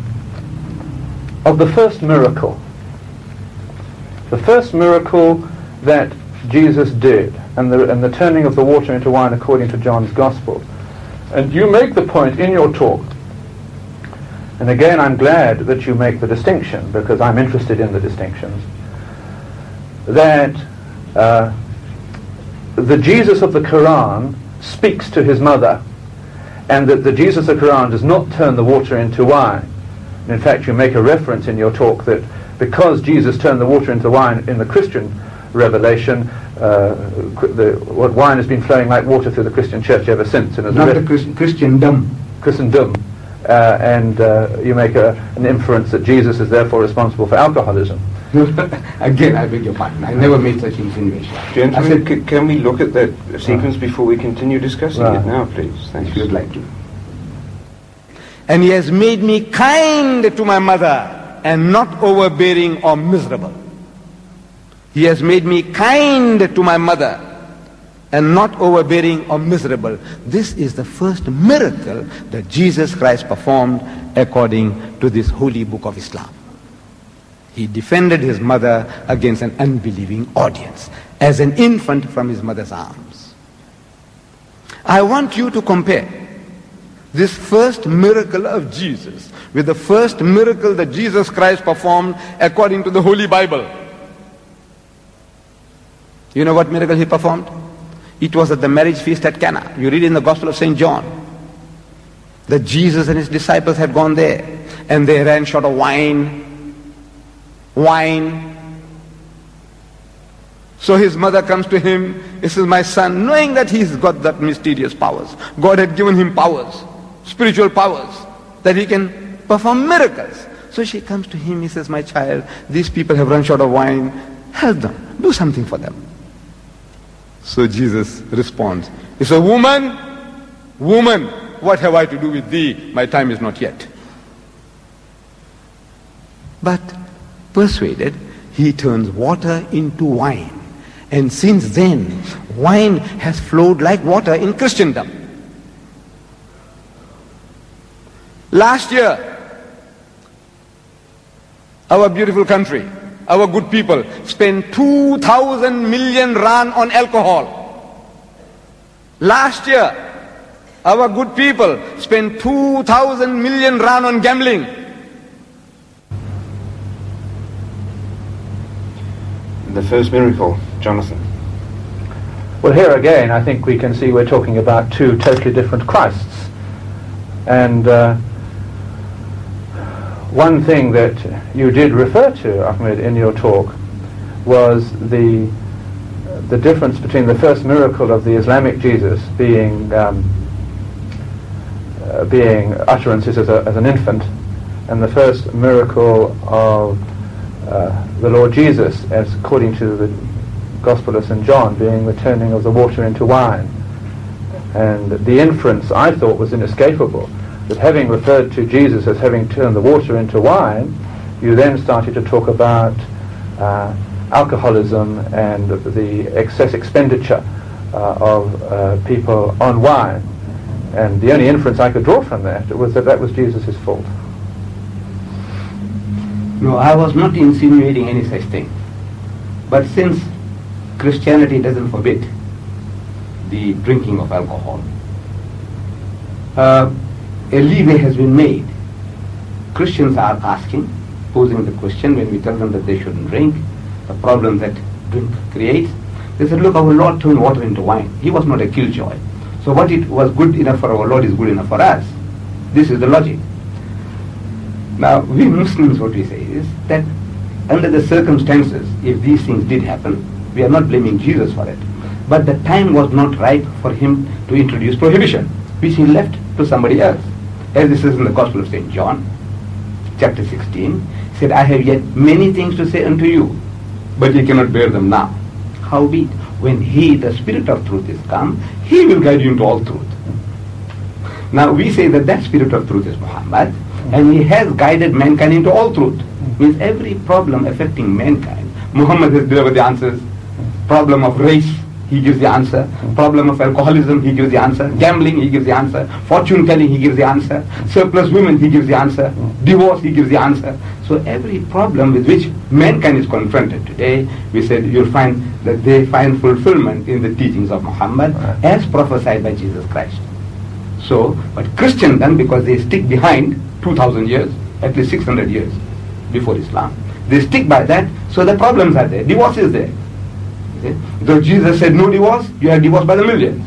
of the first miracle. The first miracle that Jesus did, and the, and the turning of the water into wine according to John's Gospel. And you make the point in your talk, and again I'm glad that you make the distinction, because I'm interested in the distinctions, that uh, the Jesus of the Quran speaks to his mother, and that the Jesus of the Quran does not turn the water into wine. And in fact, you make a reference in your talk that because Jesus turned the water into wine in the Christian revelation, uh, the, what wine has been flowing like water through the Christian church ever since. And as Not a the Christ- Christendom. Christendom. Uh, and uh, you make a, an inference that Jesus is therefore responsible for alcoholism. Again, I beg your pardon. I never made such insinuation. Gentlemen, c- can we look at that sequence Right. before we continue discussing Right. it now, please? Thank If you. you'd like to. And he has made me kind to my mother and not overbearing or miserable. He has made me kind to my mother and not overbearing or miserable. This is the first miracle that Jesus Christ performed according to this holy book of Islam. He defended his mother against an unbelieving audience as an infant from his mother's arms. I want you to compare this first miracle of Jesus with the first miracle that Jesus Christ performed according to the Holy Bible. You know what miracle he performed? It was at the marriage feast at Cana. You read in the Gospel of Saint John that Jesus and his disciples had gone there and they ran short of wine. Wine. So his mother comes to him, he says, my son, knowing that he's got that mysterious powers. God had given him powers, spiritual powers, that he can perform miracles. So she comes to him, he says, my child, these people have run short of wine. Help them. Do something for them. So Jesus responds, he says, woman, woman, what have I to do with thee? My time is not yet. But persuaded, he turns water into wine. And since then, wine has flowed like water in Christendom. Last year, our beautiful country, our good people, spent two thousand million rand on alcohol. Last year, our good people spent two thousand million rand on gambling. The first miracle, Jonathan. Well, here again, I think we can see we're talking about two totally different Christs. And uh, one thing that you did refer to, Ahmed, in your talk was the the difference between the first miracle of the Islamic Jesus being um, uh, being utterances as, a, as an infant, and the first miracle of uh, the Lord Jesus, as according to the Gospel of Saint John, being the turning of the water into wine. And the inference, I thought, was inescapable, that having referred to Jesus as having turned the water into wine, you then started to talk about uh, alcoholism and the excess expenditure uh, of uh, people on wine. And the only inference I could draw from that was that that was Jesus' fault. No, I was not insinuating any such thing. But since Christianity doesn't forbid the drinking of alcohol, uh, a leeway has been made. Christians are asking, posing the question when we tell them that they shouldn't drink, the problem that drink creates. They said, look, our Lord turned water into wine. He was not a killjoy. So what it was good enough for our Lord is good enough for us. This is the logic. Now, we Muslims, what we say is that under the circumstances, if these things did happen, we are not blaming Jesus for it. But the time was not ripe for him to introduce prohibition, which he left to somebody else. As this is in the Gospel of Saint John, chapter sixteen, said, I have yet many things to say unto you, but ye cannot bear them now. Howbeit, when he, the Spirit of truth, is come, he will guide you into all truth. Now we say that that Spirit of truth is Muhammad, and he has guided mankind into all truth. Means every problem affecting mankind, Muhammad has delivered the answers. Problem of race, he gives the answer. Problem of alcoholism, he gives the answer. Gambling, he gives the answer. Fortune telling, he gives the answer. Surplus women, he gives the answer. Divorce, he gives the answer. So every problem with which mankind is confronted today, we said you'll find that they find fulfillment in the teachings of Muhammad as prophesied by Jesus Christ. So, but Christian then, because they stick behind two thousand years, at least six hundred years before Islam, they stick by that, so the problems are there. Divorce is there. Okay? Though Jesus said no divorce, you have divorce by the millions.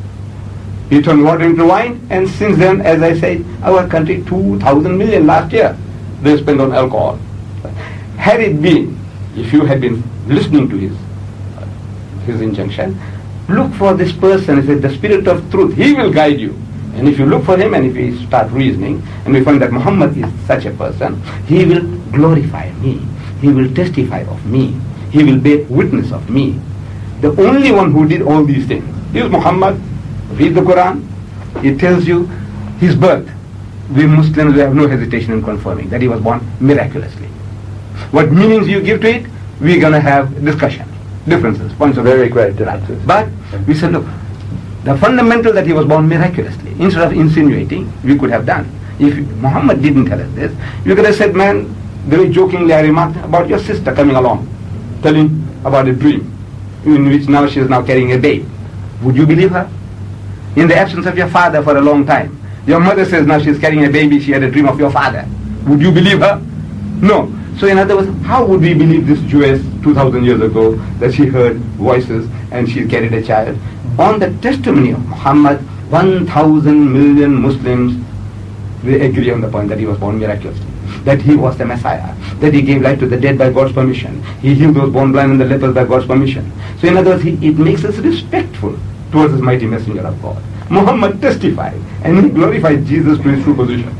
He turned water into wine, and since then, as I said, our country, two thousand million last year, they spent on alcohol. Had it been, if you had been listening to his, his injunction, look for this person, he said, the Spirit of truth, he will guide you. And if you look for him and if we start reasoning and we find that Muhammad is such a person, he will glorify me. He will testify of me. He will bear witness of me. The only one who did all these things is Muhammad. Read the Quran. It tells you his birth. We Muslims, we have no hesitation in confirming that he was born miraculously. What meanings you give to it, we're going to have discussion. Differences, points of Very great differences. But we said, look, the fundamental that he was born miraculously, instead of insinuating, we could have done. If Muhammad didn't tell us this, you could have said, man, very jokingly I remarked about your sister coming along, telling about a dream, in which now she is now carrying a babe. Would you believe her? In the absence of your father for a long time. Your mother says now she is carrying a baby, she had a dream of your father. Would you believe her? No. So in other words, how would we believe this Jewess two thousand years ago that she heard voices and she carried a child? On the testimony of Muhammad, one thousand million Muslims, they agree on the point that he was born miraculously, that he was the Messiah, that he gave life to the dead by God's permission, he healed those born blind and the lepers by God's permission. So in other words, he, it makes us respectful towards this mighty messenger of God. Muhammad testified and he glorified Jesus to his true position.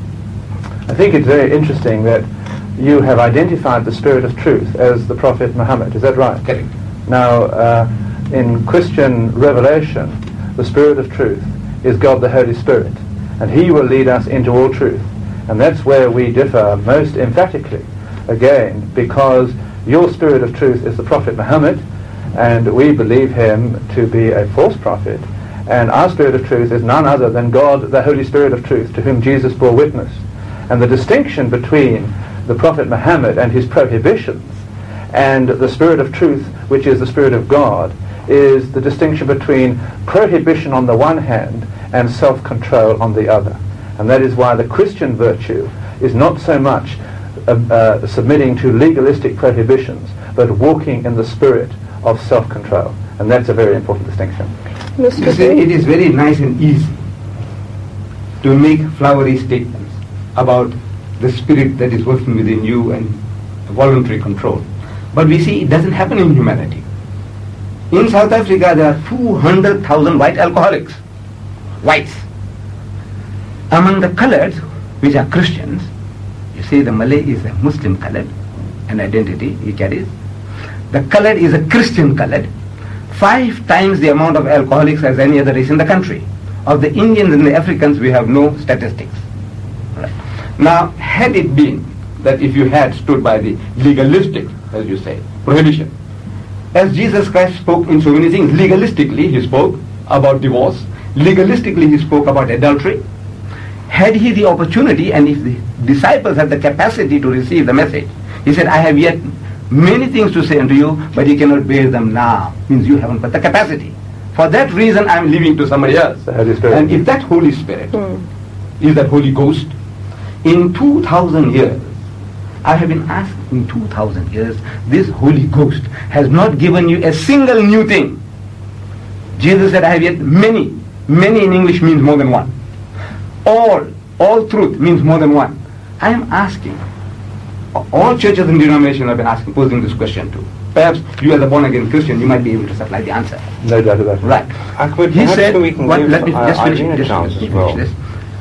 I think it's very interesting that you have identified the Spirit of Truth as the Prophet Muhammad. Is that right? Correct. Now, uh, in Christian revelation, the Spirit of Truth is God the Holy Spirit, and he will lead us into all truth. And that's where we differ most emphatically, again, because your Spirit of Truth is the Prophet Muhammad, and we believe him to be a false prophet, and our Spirit of Truth is none other than God the Holy Spirit of Truth, to whom Jesus bore witness. And the distinction between the Prophet Muhammad and his prohibitions and the Spirit of Truth, which is the Spirit of God, is the distinction between prohibition on the one hand and self-control on the other. And that is why the Christian virtue is not so much uh, uh, submitting to legalistic prohibitions, but walking in the spirit of self-control. And that's a very important distinction. You see, it is very nice and easy to make flowery statements about the spirit that is working within you and voluntary control. But we see it doesn't happen in humanity. In South Africa, there are two hundred thousand white alcoholics. Whites. Among the coloreds, which are Christians, you see the Malay is a Muslim colored, an identity he carries. The colored is a Christian colored. Five times the amount of alcoholics as any other race in the country. Of the Indians and the Africans, we have no statistics. Right. Now, had it been that if you had stood by the legalistic, as you say, prohibition, as Jesus Christ spoke in so many things, legalistically he spoke about divorce, legalistically he spoke about adultery. Had he the opportunity, and if the disciples had the capacity to receive the message, he said, I have yet many things to say unto you, but you cannot bear them now. Means you haven't got the capacity. For that reason I am leaving to somebody else. The Holy Spirit. And if that Holy Spirit Mm. is that Holy Ghost, in two thousand years, I have been asked, in two thousand years, this Holy Ghost has not given you a single new thing. Jesus said, I have yet many. Many in English means more than one. All, all truth means more than one. I am asking, all churches and denominations have been asking, posing this question too. Perhaps you as a born-again Christian, you might be able to supply the answer. No doubt about it. Right. Ahmed, He perhaps said, we can what, give let me uh, just finish, Irene a just chance finish as well. this.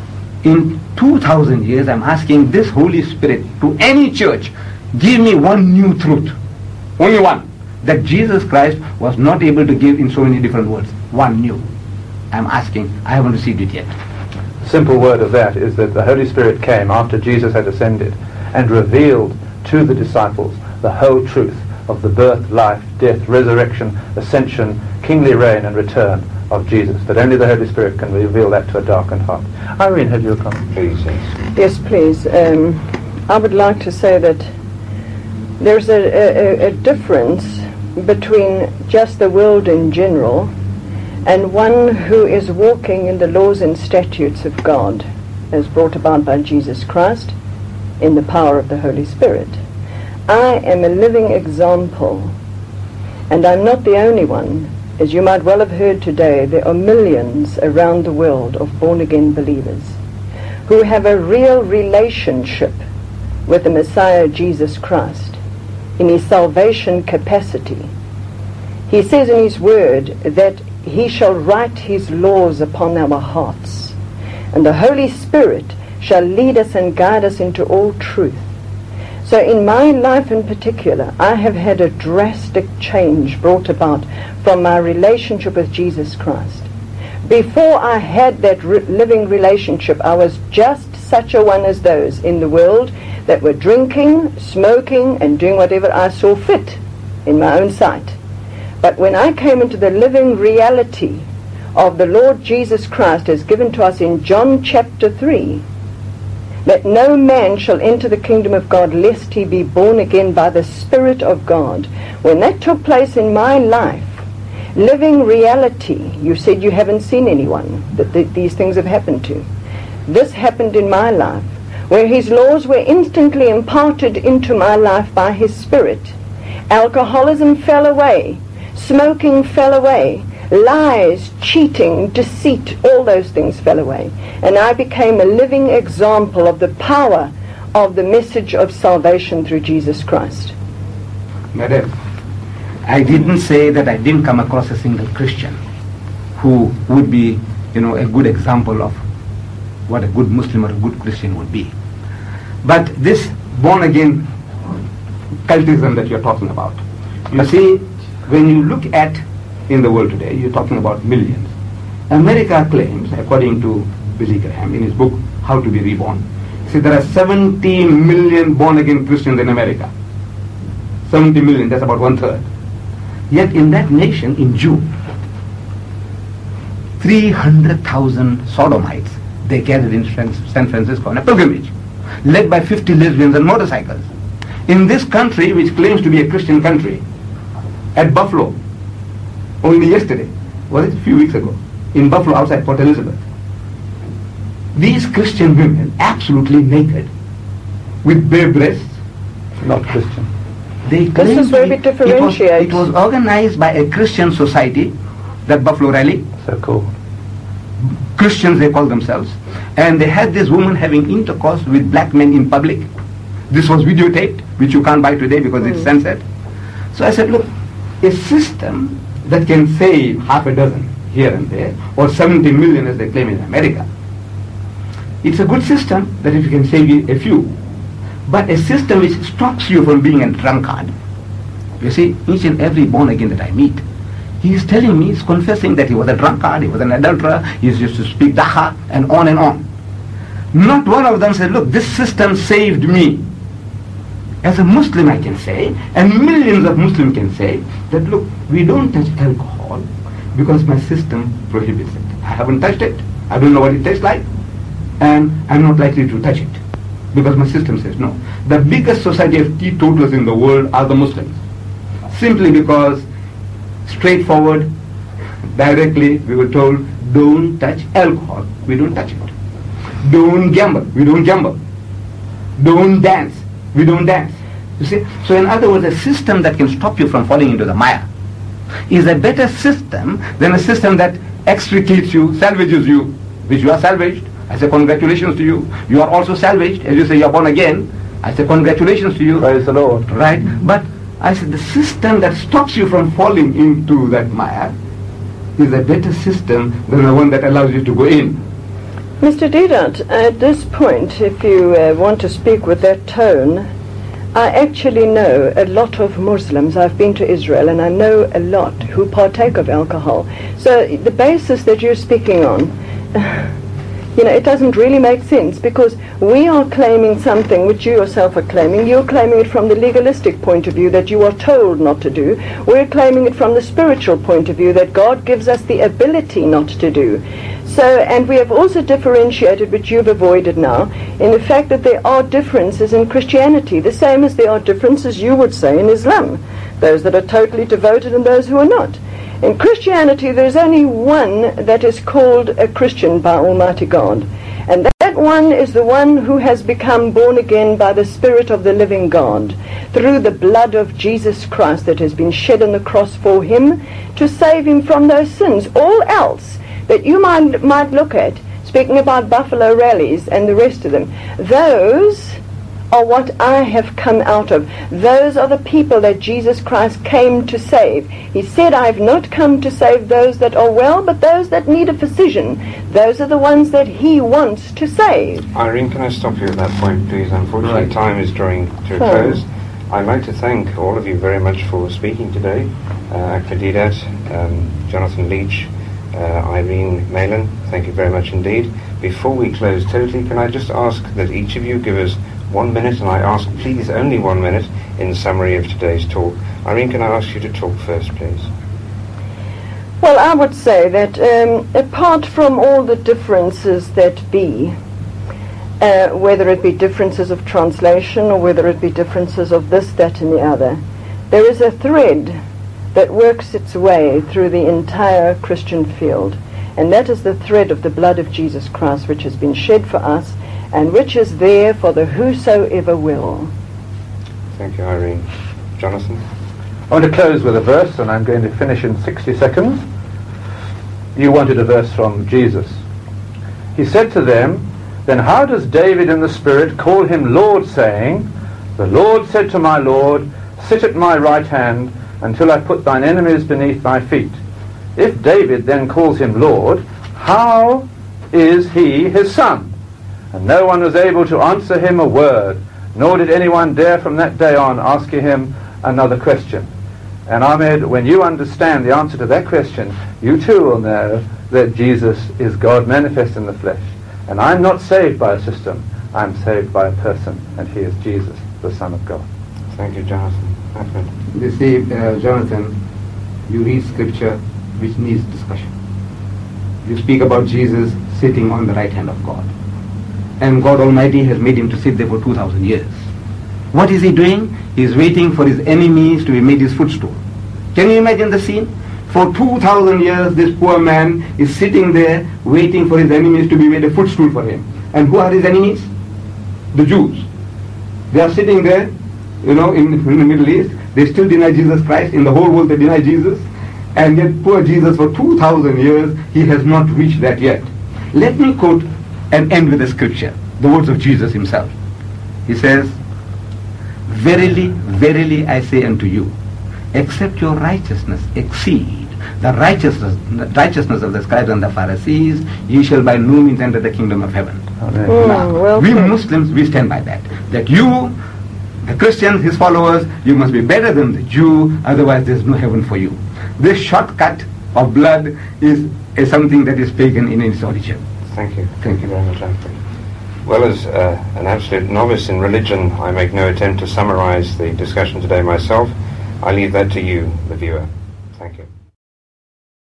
In two thousand years, I'm asking this Holy Spirit to any church, give me one new truth. Only one. That Jesus Christ was not able to give in so many different words. One new. I'm asking. I haven't received it yet. Simple word of that is that the Holy Spirit came after Jesus had ascended and revealed to the disciples the whole truth of the birth, life, death, resurrection, ascension, kingly reign and return of Jesus. That only the Holy Spirit can reveal that to a darkened heart. Irene, had you a comment? Please, yes. Yes, please. Um, I would like to say that there's a, a, a difference between just the world in general and one who is walking in the laws and statutes of God as brought about by Jesus Christ in the power of the Holy Spirit. I am a living example, and I'm not the only one. As you might well have heard today, there are millions around the world of born-again believers who have a real relationship with the Messiah Jesus Christ in his salvation capacity. He says in his word that he shall write his laws upon our hearts, and the Holy Spirit shall lead us and guide us into all truth. So in my life in particular, I have had a drastic change brought about from my relationship with Jesus Christ. Before I had that re- living relationship, I was just such a one as those in the world that were drinking, smoking, and doing whatever I saw fit in my own sight. But when I came into the living reality of the Lord Jesus Christ as given to us in John chapter three, that no man shall enter the kingdom of God lest he be born again by the Spirit of God. When that took place in my life, living reality, you said you haven't seen anyone that th- these things have happened to. This happened in my life, where his laws were instantly imparted into my life by his Spirit. Alcoholism fell away. Smoking fell away. Lies, cheating, deceit, all those things fell away. And I became a living example of the power of the message of salvation through Jesus Christ. Madam, I didn't say that I didn't come across a single Christian who would be, you know, a good example of what a good Muslim or a good Christian would be. But this born-again cultism that you're talking about, you see, when you look at in the world today, you're talking about millions. America claims, according to Billy Graham in his book, How to be Reborn, see there are seventy million born-again Christians in America. seventy million, that's about one third. Yet in that nation, in June, three hundred thousand sodomites, they gathered in San Francisco on a pilgrimage, led by fifty lesbians on motorcycles. In this country, which claims to be a Christian country, at Buffalo, only yesterday, was it a few weeks ago, in Buffalo outside Port Elizabeth, these Christian women, absolutely naked, with bare breasts, Not Christian. they This is where we it was, differentiate. it was organized by a Christian society, that Buffalo rally, So cool. Christians they call themselves, and they had this woman having intercourse with black men in public. This was videotaped, which you can't buy today because it's censored. So I said, look, a system that can save half a dozen here and there, or seventy million as they claim in America, it's a good system that if you can save a few. But a system which stops you from being a drunkard. You see, each and every born again that I meet, he is telling me, he's confessing that he was a drunkard, he was an adulterer, he used to speak daha, and on and on. Not one of them said, look, this system saved me. As a Muslim I can say, and millions of Muslims can say, that look, we don't touch alcohol because my system prohibits it. I haven't touched it, I don't know what it tastes like, and I'm not likely to touch it because my system says no. The biggest society of teetotalers in the world are the Muslims, simply because straightforward, directly we were told, don't touch alcohol, we don't touch it. Don't gamble, we don't gamble. Don't dance, we don't dance. You see? So in other words, a system that can stop you from falling into the mire is a better system than a system that extricates you, salvages you, which you are salvaged. I say congratulations to you. You are also salvaged. As you say, you are born again. I say congratulations to you. Praise the Lord. Right? But I said the system that stops you from falling into that mire is a better system than the one that allows you to go in. Mister Deedat, at this point, if you uh, want to speak with that tone, I actually know a lot of Muslims. I've been to Israel and I know a lot who partake of alcohol. So the basis that you're speaking on, you know, it doesn't really make sense, because we are claiming something which you yourself are claiming. You're claiming it from the legalistic point of view that you are told not to do. We're claiming it from the spiritual point of view that God gives us the ability not to do. So, and we have also differentiated, which you've avoided now, in the fact that there are differences in Christianity, the same as there are differences, you would say, in Islam. Those that are totally devoted and those who are not. In Christianity, there's only one that is called a Christian by Almighty God. And that one is the one who has become born again by the Spirit of the living God, through the blood of Jesus Christ that has been shed on the cross for him to save him from those sins. All else that you might, might look at, speaking about buffalo rallies and the rest of them, those are what I have come out of. Those are the people that Jesus Christ came to save. He said, I have not come to save those that are well, but those that need a physician. Those are the ones that he wants to save. Irene, can I stop you at that point, please? Unfortunately, right. Time is drawing to a close. I'd like to thank all of you very much for speaking today. Uh, Ahmed Deedat, um, Jonathan Leach, Uh, Irene Malin, thank you very much indeed. Before we close totally, can I just ask that each of you give us one minute, and I ask please only one minute, in summary of today's talk. Irene, can I ask you to talk first, please? Well, I would say that um, apart from all the differences that be, uh, whether it be differences of translation or whether it be differences of this, that and the other, there is a thread that works its way through the entire Christian field, and that is the thread of the blood of Jesus Christ, which has been shed for us and which is there for the whosoever will. Thank you, Irene. Jonathan? I want to close with a verse, and I'm going to finish in sixty seconds. You wanted a verse from Jesus. He said to them, then how does David in the Spirit call him Lord, saying, the Lord said to my Lord, sit at my right hand until I put thine enemies beneath thy feet. If David then calls him Lord, how is he his son? And no one was able to answer him a word, nor did anyone dare from that day on ask him another question. And Ahmed, when you understand the answer to that question, you too will know that Jesus is God manifest in the flesh. And I'm not saved by a system, I'm saved by a person, and he is Jesus, the Son of God. Thank you, Jonathan. Ahmed. They say, uh, Jonathan, you read scripture which needs discussion. You speak about Jesus sitting on the right hand of God. And God Almighty has made him to sit there for two thousand years. What is he doing? He is waiting for his enemies to be made his footstool. Can you imagine the scene? For two thousand years, this poor man is sitting there waiting for his enemies to be made a footstool for him. And who are his enemies? The Jews. They are sitting there, you know, in, in the Middle East. They still deny Jesus Christ. In the whole world they deny Jesus. And yet poor Jesus, for two thousand years, he has not reached that yet. Let me quote and end with a scripture, the words of Jesus himself. He says, verily, verily I say unto you, except your righteousness exceed the righteousness, the righteousness of the scribes and the Pharisees, ye shall by no means enter the kingdom of heaven. Mm, now, well we said. Muslims, we stand by that. That you, the Christians, his followers, you must be better than the Jew, otherwise there's no heaven for you. This shortcut of blood is, is something that is pagan in its origin. Thank you. Thank you very much, Alfred. Well, as uh, an absolute novice in religion, I make no attempt to summarize the discussion today myself. I leave that to you, the viewer. Thank you.